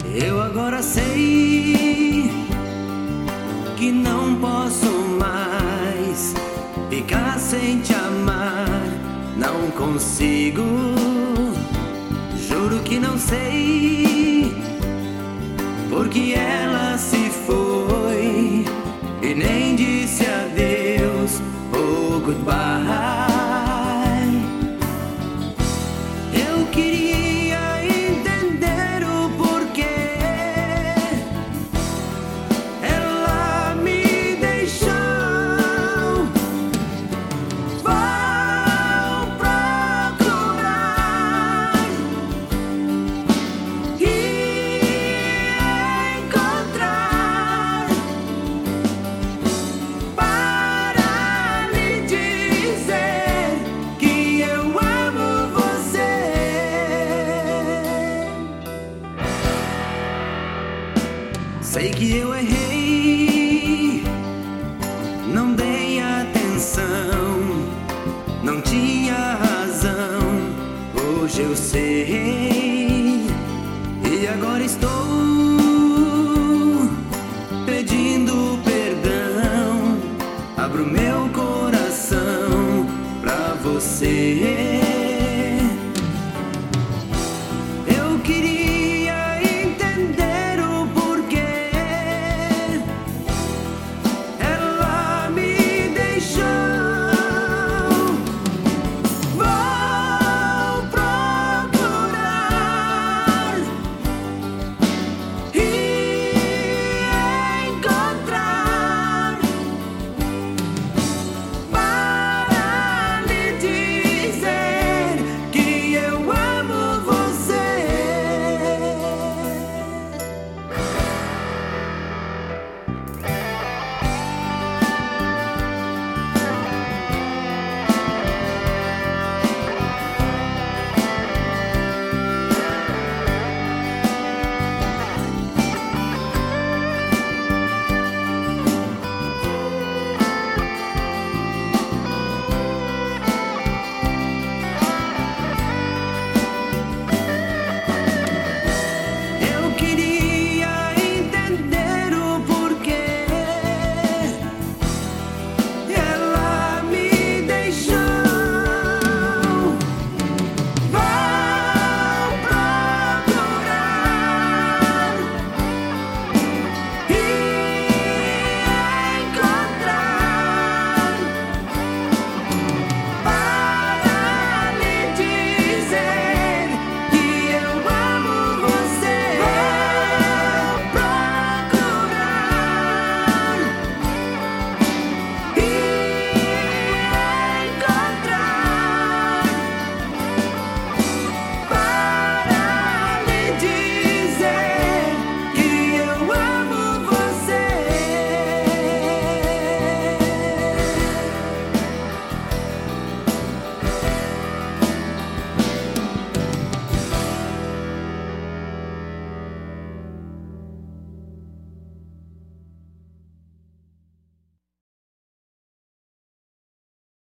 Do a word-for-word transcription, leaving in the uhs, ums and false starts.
Eu agora sei que não posso mais ficar sem te amar. Não consigo, juro que não sei porque ela se foi e nem disse adeus ou goodbye. Eu queria entender o porquê ela me deixou. Vou procurar e encontrar para lhe dizer que eu amo você. Sei que eu errei, não dei atenção, não tinha razão. Hoje eu sei e agora estou pedindo perdão. Abro meu coração pra você.